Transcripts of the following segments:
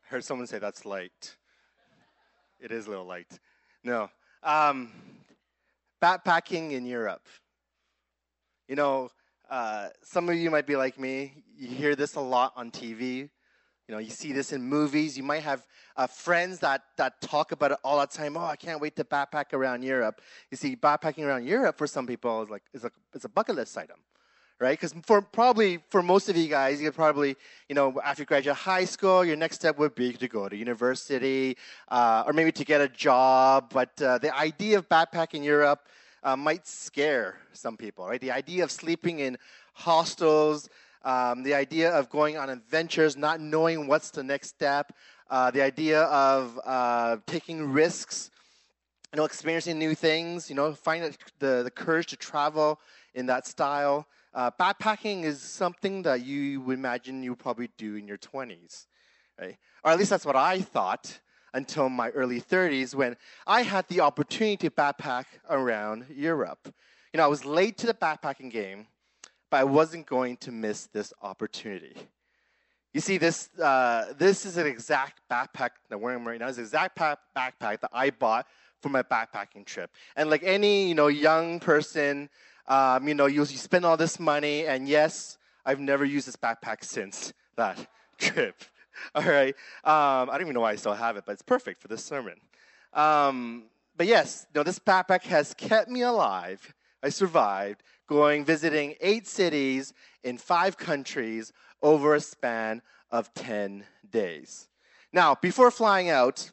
I heard someone say that's light. It is a little light. No. Um, Backpacking in Europe. You know, some of you might be like me. You hear this a lot on TV. You know, you see this in movies. You might have friends that talk about it all the time. Oh, I can't wait to backpack around Europe. You see, backpacking around Europe for some people is a bucket list item, right? Because for most of you guys, you could probably, after you graduate high school, your next step would be to go to university or maybe to get a job. But the idea of backpacking Europe might scare some people, right? The idea of sleeping in hostels, the idea of going on adventures, not knowing what's the next step, the idea of taking risks, experiencing new things, finding the courage to travel in that style. Backpacking is something that you would imagine you probably do in your 20s, right? Or at least that's what I thought until my early 30s when I had the opportunity to backpack around Europe. I was late to the backpacking game, but I wasn't going to miss this opportunity. You see, this is an exact backpack that I'm wearing right now. It's an exact backpack that I bought for my backpacking trip. And like any young person, you spend all this money, and yes, I've never used this backpack since that trip. All right, I don't even know why I still have it, but it's perfect for this sermon. But yes, this backpack has kept me alive. I survived visiting 8 cities in 5 countries over a span of 10 days. Now, before flying out,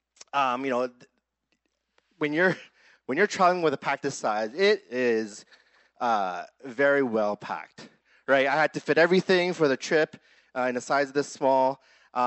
when you're traveling with a pack this size, it is very well packed, right? I had to fit everything for the trip in a size this small,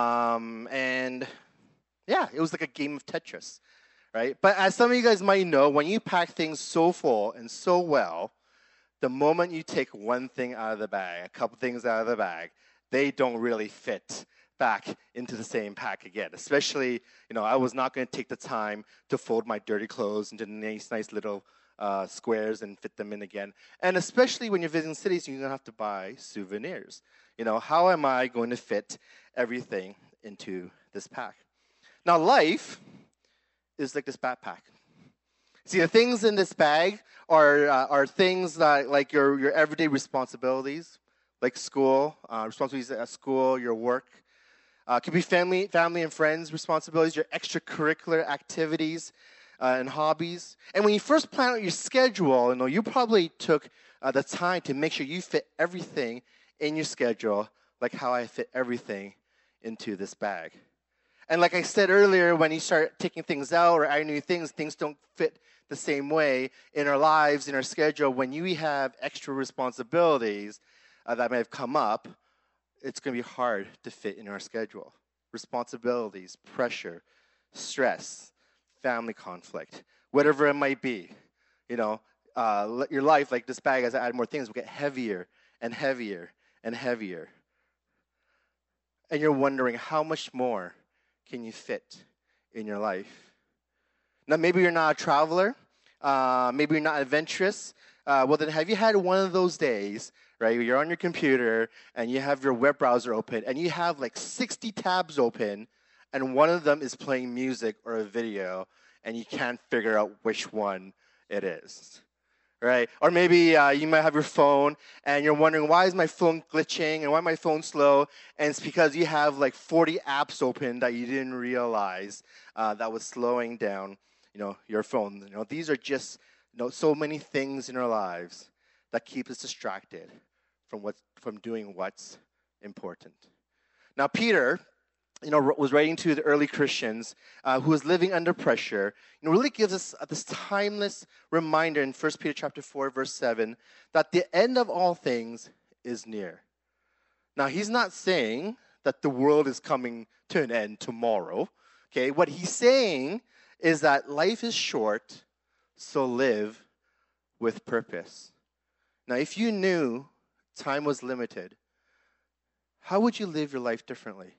and yeah, it was like a game of Tetris, right? But as some of you guys might know, when you pack things so full and so well, the moment you take one thing out of the bag, a couple things out of the bag, they don't really fit back into the same pack again. Especially, I was not going to take the time to fold my dirty clothes into nice little squares and fit them in again. And especially when you're visiting cities, you're going to have to buy souvenirs. How am I going to fit everything into this pack? Now, life is like this backpack. See, the things in this bag are things that like your everyday responsibilities, like school, responsibilities at school, your work. It could be family and friends responsibilities, your extracurricular activities and hobbies. And when you first plan out your schedule, you probably took the time to make sure you fit everything in your schedule, like how I fit everything into this bag. And like I said earlier, when you start taking things out or adding new things don't fit the same way in our lives, in our schedule. When we have extra responsibilities that may have come up, it's going to be hard to fit in our schedule. Responsibilities, pressure, stress, family conflict, whatever it might be. Your life, like this bag, as I add more things, will get heavier and heavier and heavier. And you're wondering, how much more can you fit in your life? Now, maybe you're not a traveler. Maybe you're not adventurous. Well, then have you had one of those days, right, where you're on your computer and you have your web browser open and you have like 60 tabs open and one of them is playing music or a video and you can't figure out which one it is, right? Or maybe you might have your phone and you're wondering, why is my phone glitching and why is my phone slow? And it's because you have like 40 apps open that you didn't realize that was slowing down your phone. These are just so many things in our lives that keep us distracted from doing what's important. Now, Peter, was writing to the early Christians who was living under pressure. Really gives us this timeless reminder in 1 Peter chapter 4, verse 7, that the end of all things is near. Now, he's not saying that the world is coming to an end tomorrow. Okay, what he's saying is that life is short, so live with purpose. Now, if you knew time was limited, how would you live your life differently?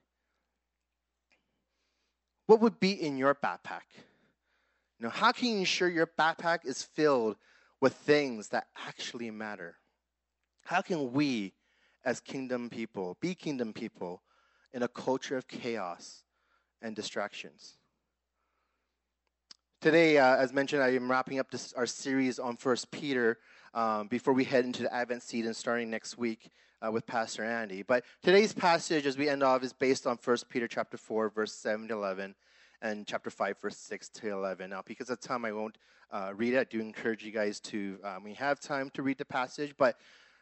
What would be in your backpack? How can you ensure your backpack is filled with things that actually matter? How can we, as kingdom people, be kingdom people in a culture of chaos, and distractions. Today, as mentioned, I am wrapping up our series on First Peter before we head into the Advent season starting next week with Pastor Andy. But today's passage, as we end off, is based on First Peter chapter 4, verse 7 to 11, and chapter 5, verse 6 to 11. Now, because of time, I won't read it. I do encourage you guys to, when you have time, to read the passage. But,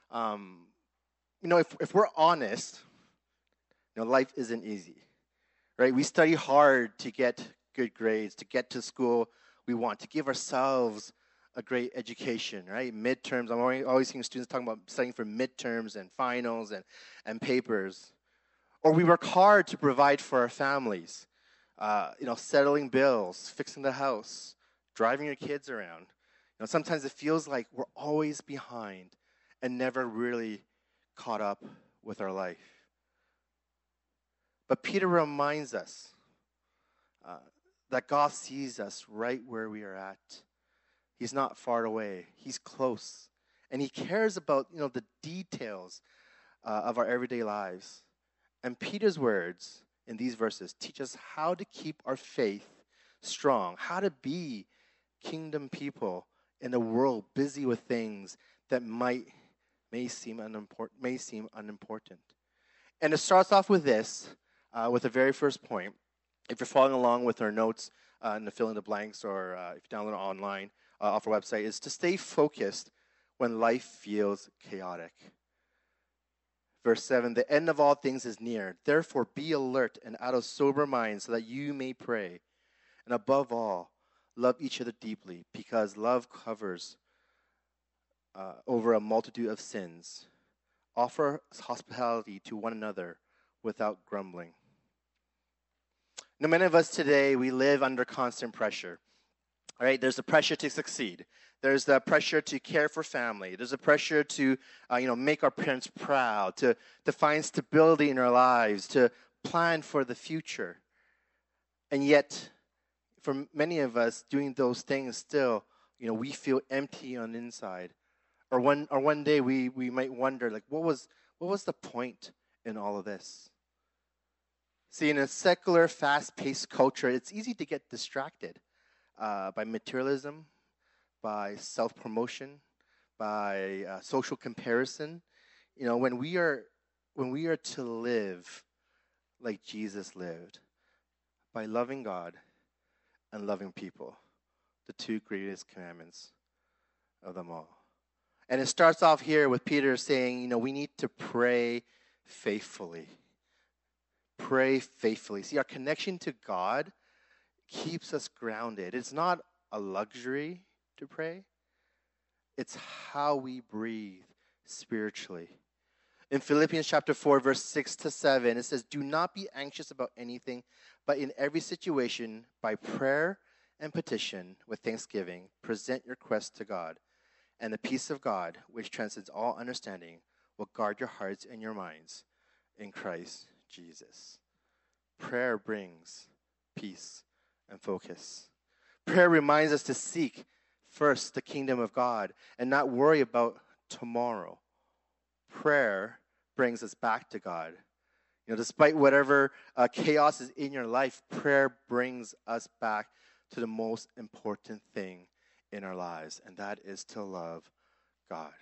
if we're honest, life isn't easy, right? We study hard to get good grades, to get to school we want, to give ourselves a great education, right? Midterms, I'm always hearing students talking about studying for midterms and finals and papers. Or we work hard to provide for our families, settling bills, fixing the house, driving your kids around. Sometimes it feels like we're always behind and never really caught up with our life. But Peter reminds us that God sees us right where we are at. He's not far away. He's close. And he cares about, the details of our everyday lives. And Peter's words in these verses teach us how to keep our faith strong, how to be kingdom people in a world busy with things that may seem unimportant. And it starts off with this, with the very first point. If you're following along with our notes in the fill in the blanks, or if you download it online off our website, is to stay focused when life feels chaotic. Verse 7, the end of all things is near. Therefore, be alert and out of sober mind so that you may pray. And above all, love each other deeply, because love covers over a multitude of sins. Offer hospitality to one another without grumbling. Now, many of us today, we live under constant pressure. All right, there's the pressure to succeed. There's the pressure to care for family. There's a pressure to, make our parents proud, to find stability in our lives, to plan for the future. And yet, for many of us, doing those things still, we feel empty on the inside. Or one day we might wonder, what was the point in all of this? See, in a secular, fast-paced culture, it's easy to get distracted by materialism, by self-promotion, by social comparison. When we are to live like Jesus lived, by loving God and loving people, the two greatest commandments of them all. And it starts off here with Peter saying, we need to pray faithfully. Pray faithfully. See, our connection to God keeps us grounded. It's not a luxury to pray. It's how we breathe spiritually. In Philippians chapter 4, verse 6 to 7, it says, do not be anxious about anything, but in every situation, by prayer and petition, with thanksgiving, present your requests to God. And the peace of God, which transcends all understanding, will guard your hearts and your minds in Christ Jesus. Prayer brings peace and focus. Prayer reminds us to seek first the kingdom of God and not worry about tomorrow. Prayer brings us back to God. Despite whatever chaos is in your life, prayer brings us back to the most important thing in our lives, and that is to love God.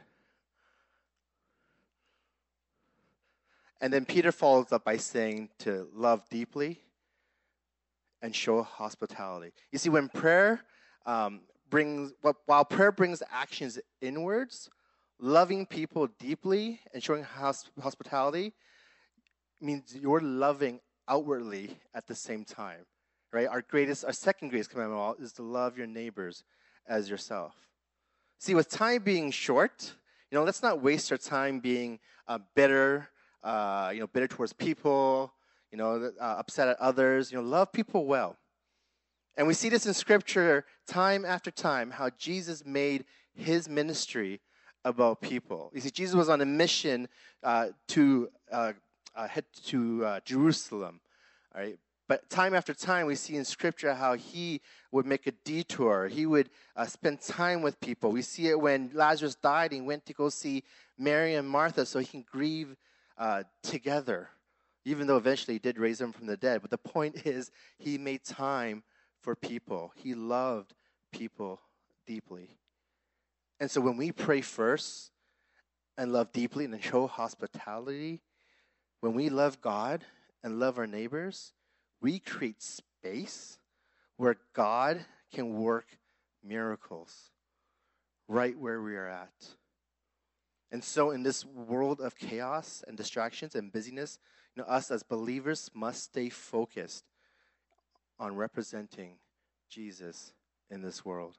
And then Peter follows up by saying to love deeply and show hospitality. You see, when prayer while prayer brings actions inwards, loving people deeply and showing hospitality means you're loving outwardly at the same time, right? Our second greatest commandment of all is to love your neighbors as yourself. See, with time being short, let's not waste our time being bitter, bitter towards people, upset at others. Love people well. And we see this in Scripture time after time, how Jesus made his ministry about people. You see, Jesus was on a mission to head to Jerusalem, all right? But time after time, we see in Scripture how he would make a detour. He would spend time with people. We see it when Lazarus died and he went to go see Mary and Martha so he can grieve together. even though eventually he did raise him from the dead. But the point is, he made time for people. He loved people deeply. And so when we pray first and love deeply and show hospitality, when we love God and love our neighbors, we create space where God can work miracles right where we are at. And so in this world of chaos and distractions and busyness, us as believers must stay focused on representing Jesus in this world.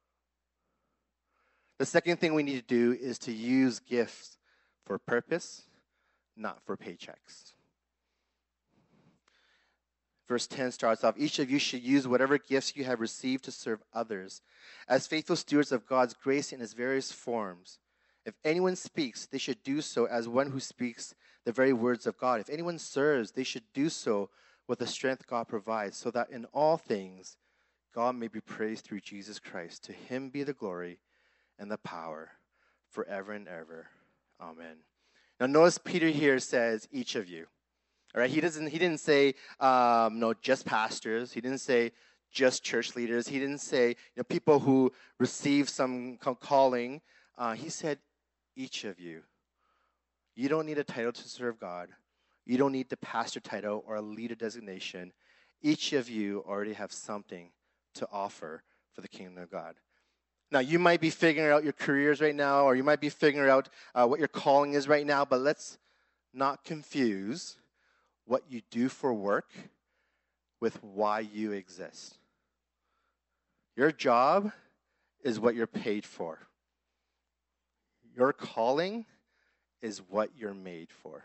The second thing we need to do is to use gifts for purpose, not for paychecks. Verse 10 starts off, each of you should use whatever gifts you have received to serve others as faithful stewards of God's grace in its various forms. If anyone speaks, they should do so as one who speaks the very words of God. If anyone serves, they should do so with the strength God provides, so that in all things God may be praised through Jesus Christ. To him be the glory and the power forever and ever. Amen. Now notice Peter here says, each of you. All right, he didn't say no, just pastors. He didn't say just church leaders. He didn't say people who receive some calling. He said each of you. You don't need a title to serve God. You don't need the pastor title or a leader designation. Each of you already have something to offer for the kingdom of God. Now, you might be figuring out your careers right now, or you might be figuring out what your calling is right now, but let's not confuse what you do for work with why you exist. Your job is what you're paid for. Your calling is what you're made for.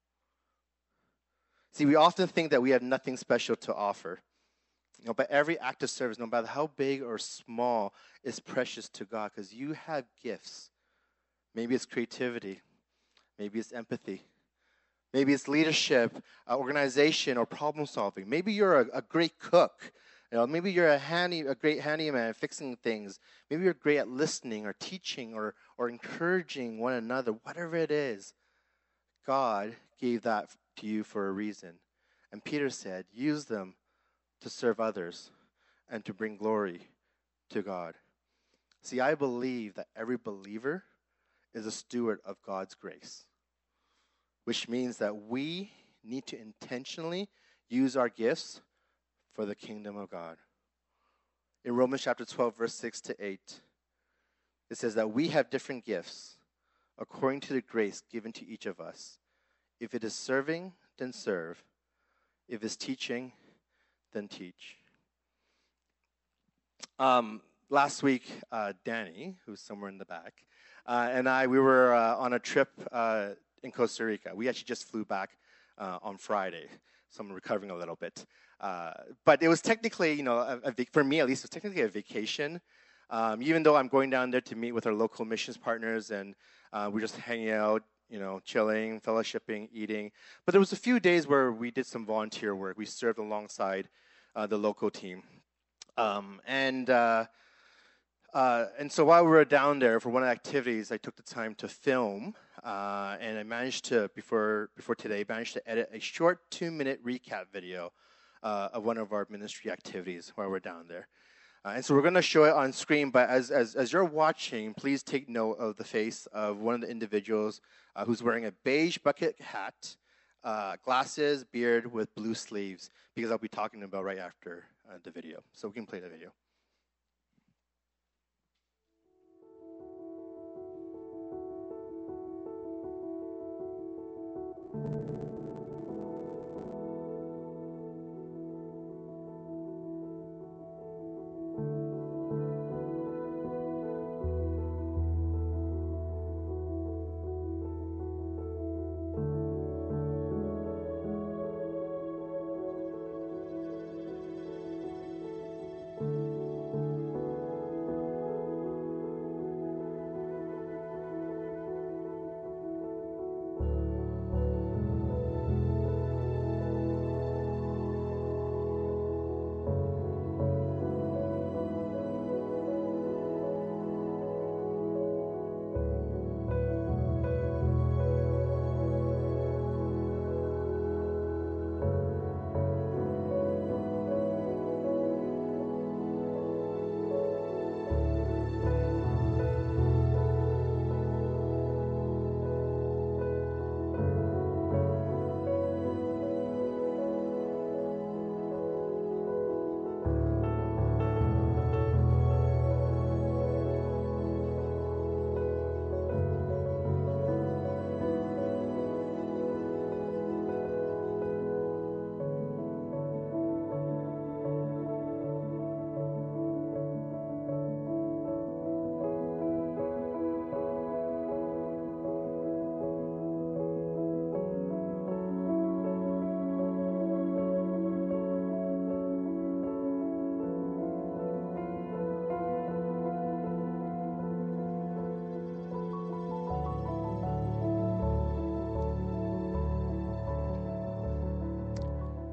See, we often think that we have nothing special to offer. But every act of service, no matter how big or small, is precious to God because you have gifts. Maybe it's creativity. Maybe it's empathy. Maybe it's leadership, organization, or problem solving. Maybe you're a great cook. Maybe you're a great handyman fixing things. Maybe you're great at listening or teaching or encouraging one another. Whatever it is, God gave that to you for a reason. And Peter said, use them to serve others and to bring glory to God. See, I believe that every believer is a steward of God's grace, which means that we need to intentionally use our gifts for the kingdom of God. In Romans chapter 12, verse 6 to 8, it says that we have different gifts according to the grace given to each of us. If it is serving, then serve. If it's teaching, then teach. Last week, Danny, who's somewhere in the back, and we were on a trip in Costa Rica. We actually just flew back on Friday, so I'm recovering a little bit. But it was technically, for me at least, it was technically a vacation. Even though I'm going down there to meet with our local missions partners, and we're just hanging out, chilling, fellowshipping, eating. But there was a few days where we did some volunteer work. We served alongside the local team. And so while we were down there for one of the activities, I took the time to film, and I managed to, before today, edit a short 2-minute recap video of one of our ministry activities while we're down there. And so we're going to show it on screen, but as you're watching, please take note of the face of one of the individuals who's wearing a beige bucket hat, glasses, beard with blue sleeves, because I'll be talking about right after the video. So we can play the video.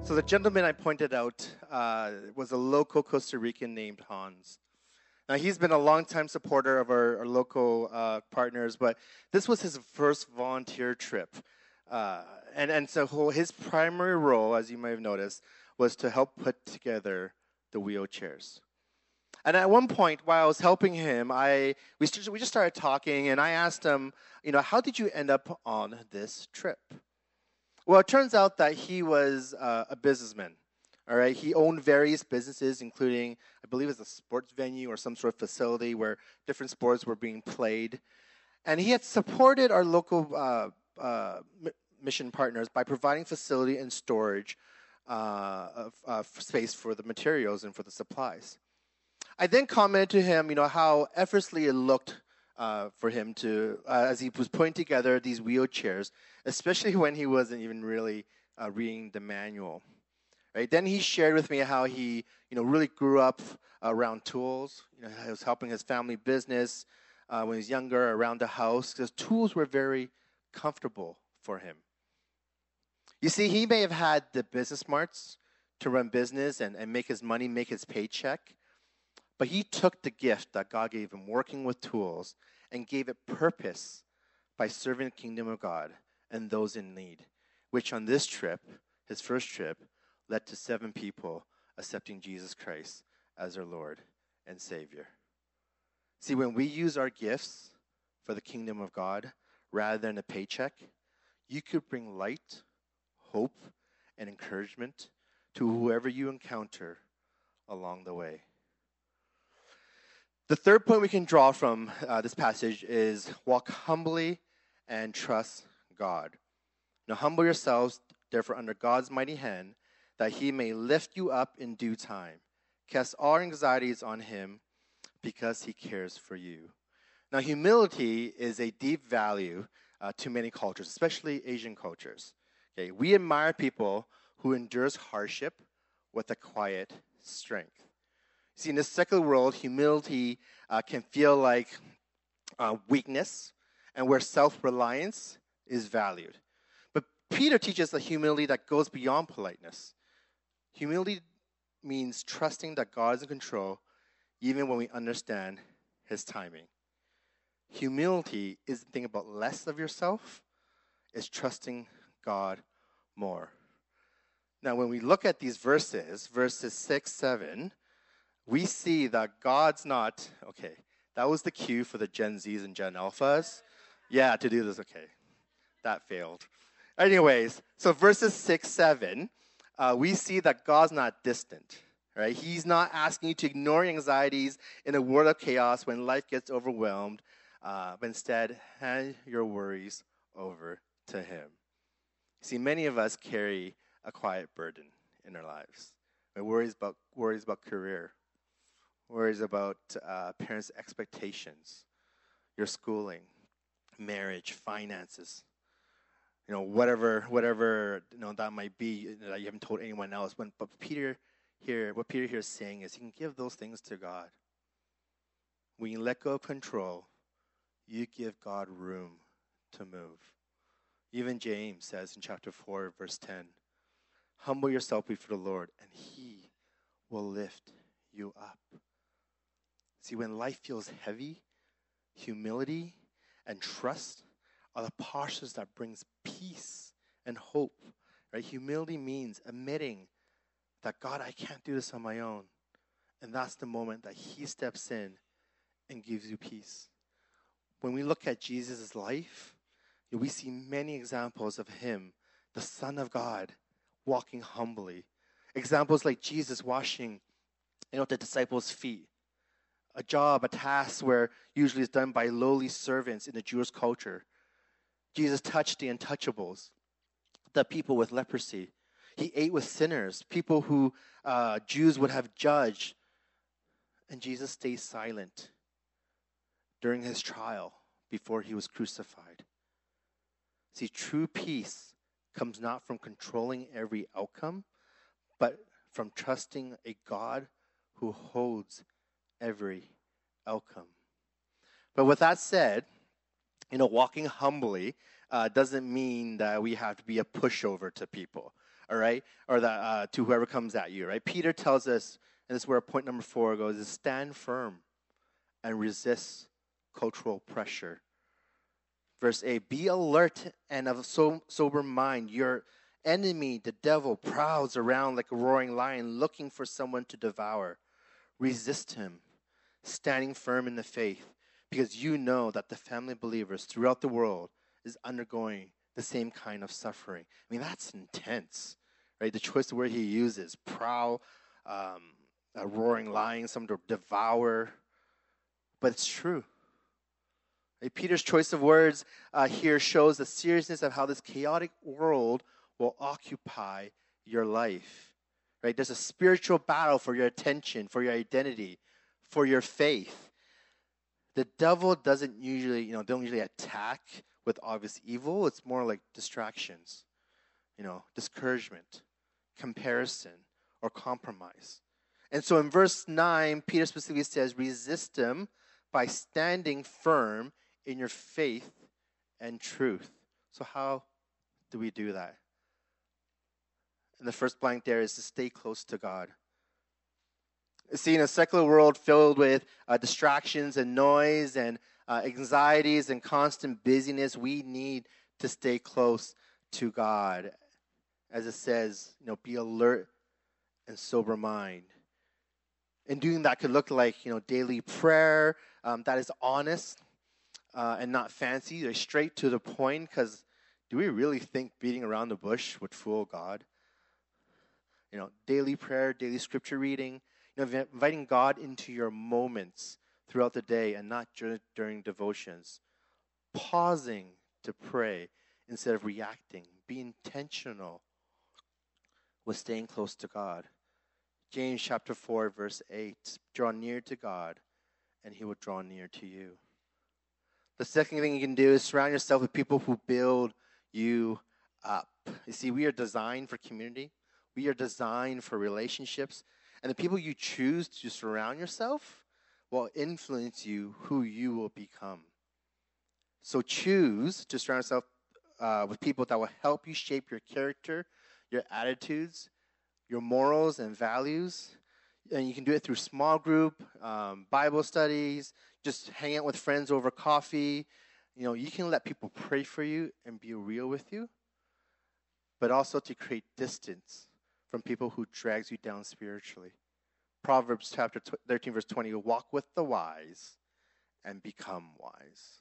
So the gentleman I pointed out was a local Costa Rican named Hans. Now, he's been a longtime supporter of our local partners, but this was his first volunteer trip. And so his primary role, as you might have noticed, was to help put together the wheelchairs. And at one point, while I was helping him, we just started talking, and I asked him, how did you end up on this trip? Well, it turns out that he was a businessman. All right, he owned various businesses, including, I believe, it was a sports venue or some sort of facility where different sports were being played. And he had supported our local mission partners by providing facility and storage of space for the materials and for the supplies. I then commented to him, how effortlessly it looked for him to, as he was putting together these wheelchairs, especially when he wasn't even really reading the manual. Right? Then he shared with me how he, really grew up around tools. He was helping his family business when he was younger around the house because tools were very comfortable for him. You see, he may have had the business smarts to run business and make his money, make his paycheck, but he took the gift that God gave him, working with tools, and gave it purpose by serving the kingdom of God and those in need, which on this trip, his first trip, led to 7 people accepting Jesus Christ as their Lord and Savior. See, when we use our gifts for the kingdom of God rather than a paycheck, you could bring light, hope, and encouragement to whoever you encounter along the way. The third point we can draw from this passage is walk humbly and trust God. Now humble yourselves, therefore, under God's mighty hand, that he may lift you up in due time. Cast all anxieties on him because he cares for you. Now, humility is a deep value to many cultures, especially Asian cultures. Okay, we admire people who endures hardship with a quiet strength. See, in this secular world, humility can feel like weakness, and where self-reliance is valued. But Peter teaches a humility that goes beyond politeness. Humility means trusting that God is in control, even when we understand his timing. Humility isn't thinking about less of yourself, it's trusting God more. Now, when we look at these verses 6, 7, we see that God's not, okay, that was the cue for the Gen Zs and Gen Alphas. Yeah, to do this, okay. That failed. Anyways, so verses 6, 7, we see that God's not distant, right? He's not asking you to ignore anxieties in a world of chaos when life gets overwhelmed, but instead, hand your worries over to him. See, many of us carry a quiet burden in our lives. Worries about career, worries about parents' expectations, your schooling, marriage, finances, whatever that might be that you haven't told anyone else. But what Peter here is saying is you can give those things to God. When you let go of control, you give God room to move. Even James says in chapter 4, verse 10, humble yourself before the Lord, and he will lift you up. See, when life feels heavy, humility and trust are the postures that brings peace and hope. Right? Humility means admitting that, God, I can't do this on my own. And that's the moment that he steps in and gives you peace. When we look at Jesus' life, we see many examples of him, the Son of God, walking humbly. Examples like Jesus washing, the disciples' feet. A job, a task where usually it's done by lowly servants in the Jewish culture. Jesus touched the untouchables, the people with leprosy. He ate with sinners, people who Jews would have judged. And Jesus stayed silent during his trial before he was crucified. See, true peace comes not from controlling every outcome, but from trusting a God who holds every outcome. But with that said, walking humbly doesn't mean that we have to be a pushover to people. all right, or to whoever comes at you, right? Peter tells us, and this is where point number 4 goes, is stand firm and resist cultural pressure. Verse 8, be alert and of sober mind. Your enemy, the devil, prowls around like a roaring lion looking for someone to devour. Resist him, standing firm in the faith, because you know that the family of believers throughout the world is undergoing the same kind of suffering. I mean, that's intense, right? The choice of word he uses, prowl, a roaring lion, someone to devour. But it's true. Right? Peter's choice of words here shows the seriousness of how this chaotic world will occupy your life. Right? There's a spiritual battle for your attention, for your identity, for your faith. The devil don't usually attack with obvious evil. It's more like distractions, discouragement, comparison, or compromise. And so in verse 9, Peter specifically says, resist them by standing firm in your faith and truth. So how do we do that? And the first blank there is to stay close to God. See, in a secular world filled with distractions and noise and anxieties and constant busyness, we need to stay close to God. As it says, be alert and sober mind. And doing that could look like, daily prayer that is honest and not fancy. They're straight to the point, because do we really think beating around the bush would fool God? Daily prayer, daily scripture reading, inviting God into your moments throughout the day and not during devotions. Pausing to pray instead of reacting. Be intentional with staying close to God. James chapter 4, verse 8, draw near to God, and he will draw near to you. The second thing you can do is surround yourself with people who build you up. You see, we are designed for community. We are designed for relationships. And the people you choose to surround yourself will influence you, who you will become. So choose to surround yourself with people that will help you shape your character, your attitudes, your morals and values. And you can do it through small group, Bible studies, just hang out with friends over coffee. You can let people pray for you and be real with you, but also to create distance from people who drags you down spiritually. Proverbs chapter 13, verse 20, walk with the wise and become wise.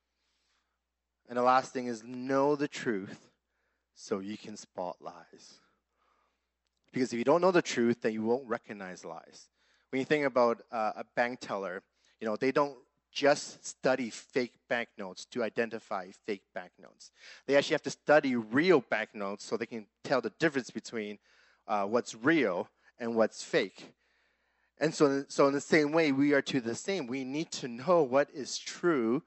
And the last thing is know the truth so you can spot lies. Because if you don't know the truth, then you won't recognize lies. When you think about a bank teller, they don't just study fake banknotes to identify fake banknotes. They actually have to study real banknotes so they can tell the difference between what's real and what's fake. And so in the same way, we are to the same. We need to know what is true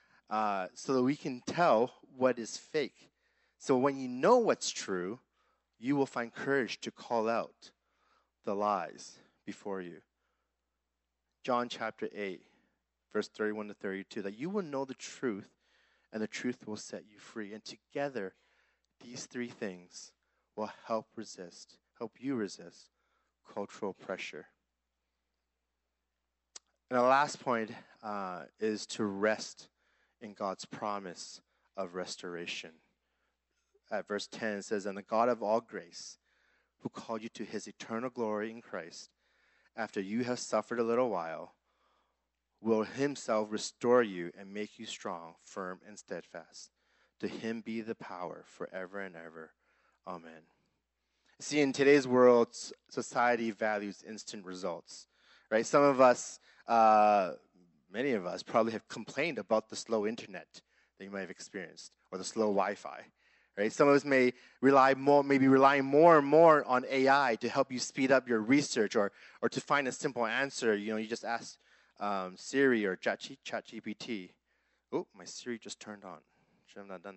so that we can tell what is fake. So when you know what's true, you will find courage to call out the lies before you. John chapter 8, verse 31 to 32, that you will know the truth, and the truth will set you free. And together, these three things will help you resist cultural pressure. And the last point is to rest in God's promise of restoration. At verse 10, it says, and the God of all grace, who called you to his eternal glory in Christ, after you have suffered a little while, will himself restore you and make you strong, firm, and steadfast. To him be the power forever and ever. Amen. See, in today's world, society values instant results, right? Some of us, many of us, probably have complained about the slow internet that you might have experienced, or the slow Wi-Fi. Right? Some of us may be relying more and more on AI to help you speed up your research, or to find a simple answer. You just ask Siri or ChatGPT. Oh, my Siri just turned on. Should have not done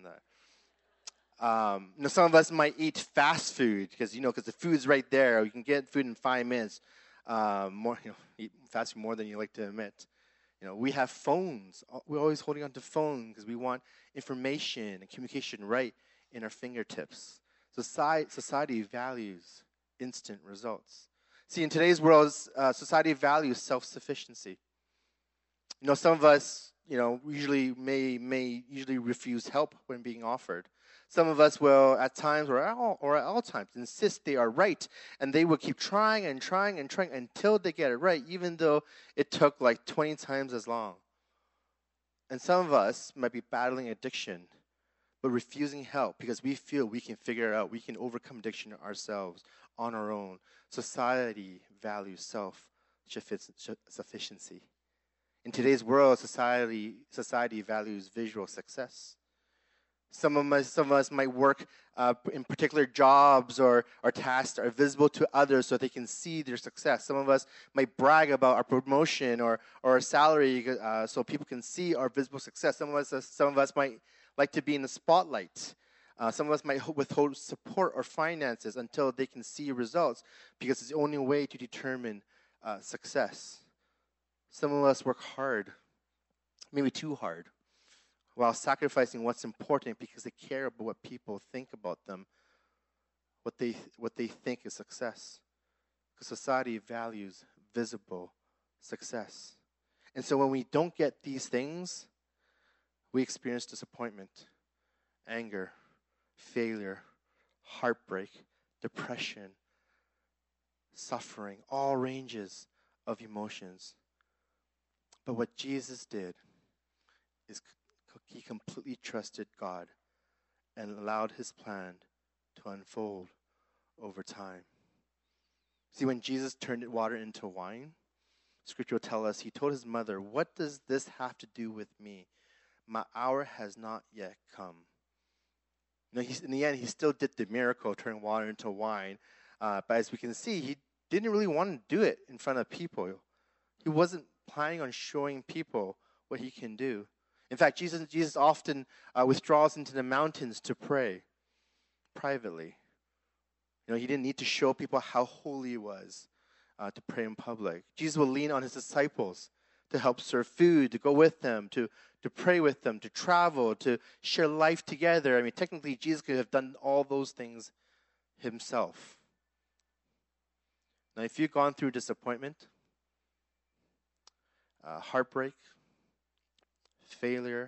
that. Some of us might eat fast food because the food's right there. You can get food in 5 minutes. Eat fast food more than you like to admit. We have phones. We're always holding on to phones because we want information and communication right in our fingertips. Society values instant results. See, in today's world, society values self-sufficiency. Some of us, usually may usually refuse help when being offered. Some of us will, at times or at all times, insist they are right, and they will keep trying and trying and trying until they get it right, even though it took like 20 times as long. And some of us might be battling addiction, but refusing help because we feel we can figure it out. We can overcome addiction ourselves on our own. Society values self-sufficiency. In today's world, society values visual success. Some of us might work in particular jobs or tasks that are visible to others so they can see their success. Some of us might brag about our promotion or our salary so people can see our visible success. Some of us might like to be in the spotlight. Some of us might withhold support or finances until they can see results because it's the only way to determine success. Some of us work hard, maybe too hard, while sacrificing what's important because they care about what people think about them, what they think is success. Because society values visible success. And so when we don't get these things, we experience disappointment, anger, failure, heartbreak, depression, suffering, all ranges of emotions. But what Jesus did is he completely trusted God and allowed his plan to unfold over time. See, when Jesus turned water into wine, Scripture will tell us, he told his mother, "What does this have to do with me? My hour has not yet come." In the end, he still did the miracle, turning water into wine. But as we can see, he didn't really want to do it in front of people. He wasn't planning on showing people what he can do. In fact, Jesus often withdraws into the mountains to pray privately. He didn't need to show people how holy he was to pray in public. Jesus will lean on his disciples to help serve food, to go with them, to pray with them, to travel, to share life together. I mean, technically, Jesus could have done all those things himself. Now, if you've gone through disappointment, heartbreak, failure,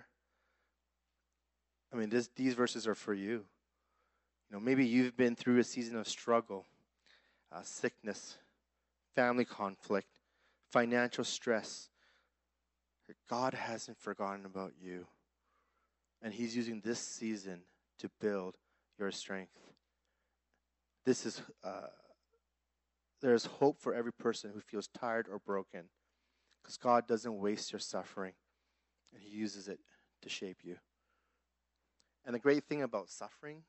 I mean, these verses are for you. Maybe you've been through a season of struggle, sickness, family conflict, financial stress. God hasn't forgotten about you, and he's using this season to build your strength. There's hope for every person who feels tired or broken, because God doesn't waste your suffering, and he uses it to shape you. And the great thing about suffering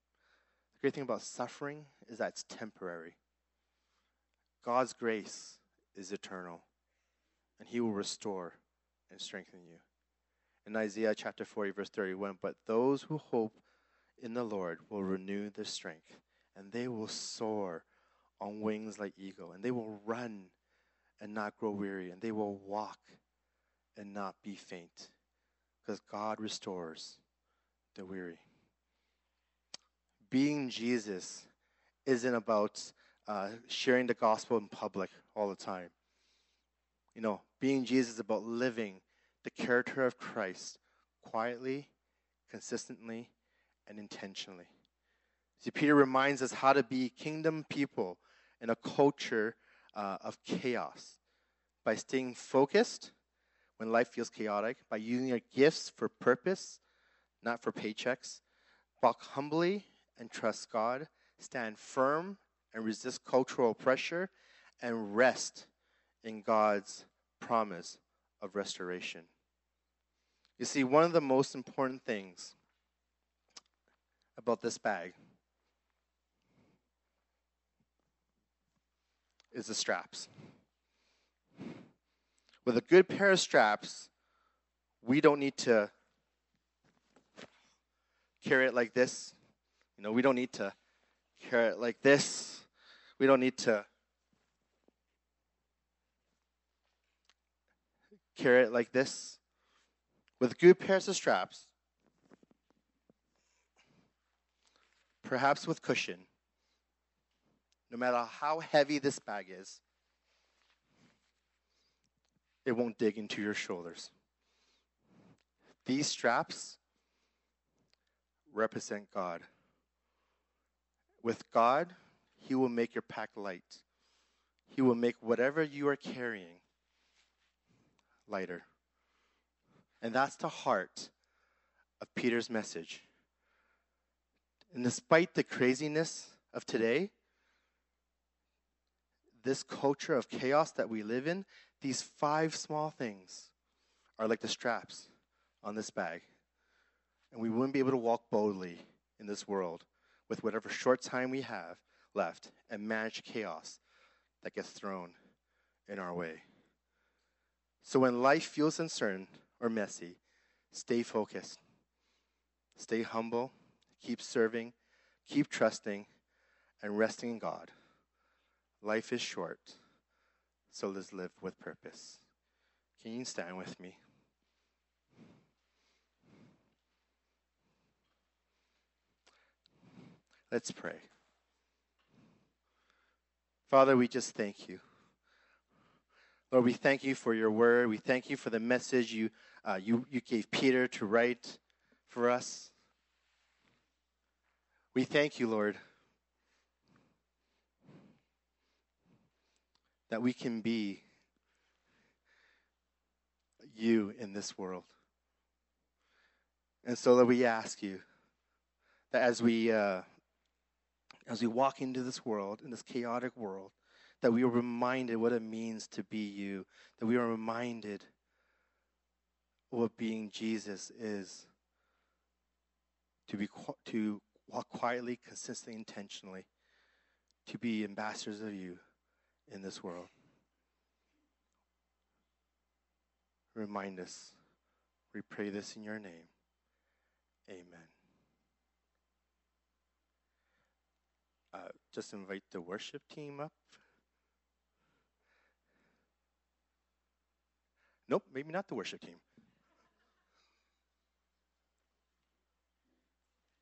is that it's temporary. God's grace is eternal, and he will restore and strengthen you. In Isaiah chapter 40, verse 31, "But those who hope in the Lord will renew their strength, and they will soar on wings like eagle, and they will run and not grow weary, and they will walk and not be faint," because God restores the weary. Being Jesus isn't about sharing the gospel in public all the time. Being Jesus is about living the character of Christ quietly, consistently, and intentionally. See, Peter reminds us how to be kingdom people in a culture of chaos by staying focused when life feels chaotic, by using your gifts for purpose, not for paychecks, walk humbly and trust God, stand firm and resist cultural pressure, and rest in God's promise of restoration. You see, one of the most important things about this bag is the straps. With a good pair of straps, we don't need to carry it like this. We don't need to carry it like this. We don't need to carry it like this. With good pairs of straps, perhaps with cushion, no matter how heavy this bag is, it won't dig into your shoulders. These straps represent God. With God, He will make your pack light. He will make whatever you are carrying lighter. And that's the heart of Peter's message. And despite the craziness of today, this culture of chaos that we live in, these 5 small things are like the straps on this bag. And we wouldn't be able to walk boldly in this world with whatever short time we have left and manage chaos that gets thrown in our way. So when life feels uncertain or messy, stay focused, stay humble, keep serving, keep trusting, and resting in God. Life is short, so let's live with purpose. Can you stand with me? Let's pray. Father, we just thank you. Lord, we thank you for your word. We thank you for the message you gave Peter to write for us. We thank you, Lord, that we can be you in this world. And so, Lord, we ask you that as we walk into this world, in this chaotic world, that we are reminded what it means to be you, that we are reminded what being Jesus is, to walk quietly, consistently, intentionally, to be ambassadors of you in this world. Remind us. We pray this in your name. Amen. Just invite the worship team up. Nope, maybe not the worship team.